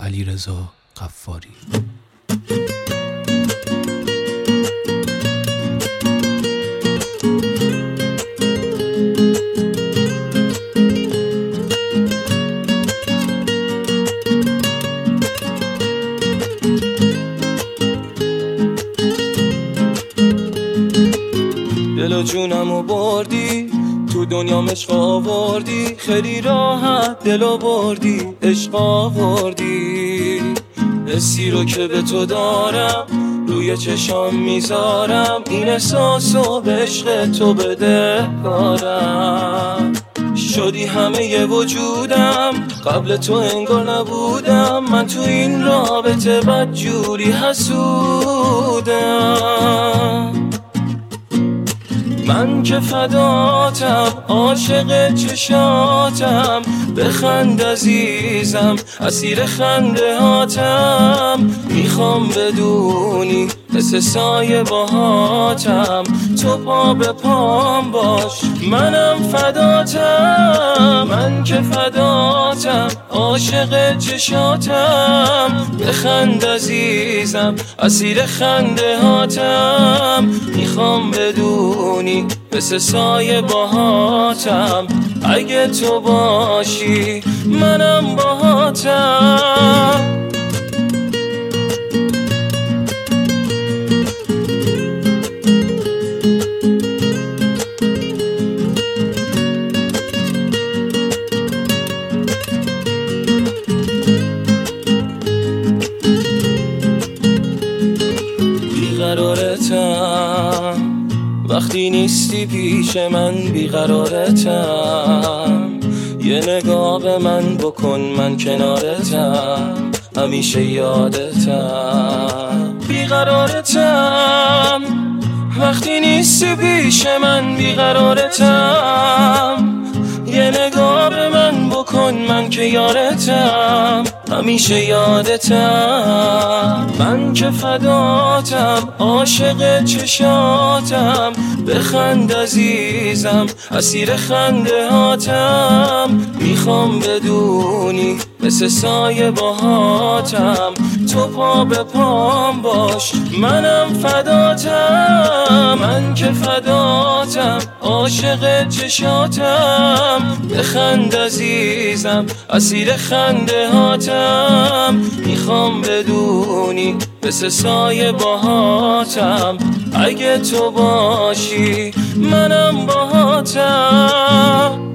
علیرضا غفاری. دل و جونمو بردی تو دنیام عشق آوردی، خیلی راحت دلو بردی عشق آوردی. حسی رو که به تو دارم روی چشام میذارم، این احساسو به عشق تو بدهکارم. شدی همه ی وجودم، قبل تو انگار نبودم. من تو این رابطه بدجوری حسودم. من که فداتم، عاشق چشاتم. بخند عزیزم، اسیر خنده هاتم. میخوام بدونی مثل سایه باهاتم، تو پا به پام باش منم فداتم. من که فداتم، عاشق چشاتم. بخند عزیزم، اسیر خنده هاتم. میخوام بدونی مثل سایه باهاتم، اگه تو باشی منم باهاتم. بیقرارتم وقتی نیستی پیش من، بیقرارتم. یه نگاه به من بکن، من کنارتم، همیشه یادتم. بیقرارتم وقتی نیستی پیش من، بیقرارتم. یه نگاه به من بکن، من که یارتم، همیشه یادتم. من که فداتم، عاشق چشاتم. بخند عزیزم، اسیر خنده هاتم. میخوام بدونی مثل سایه باهاتم، تو پا به پام باش منم فداتم. من که فداتم، عاشق چشاتم. بخند عزیزم، اسیر خنده هاتم. میخوام بدونی مثل سایه باهاتم، اگه تو باشی منم باهاتم.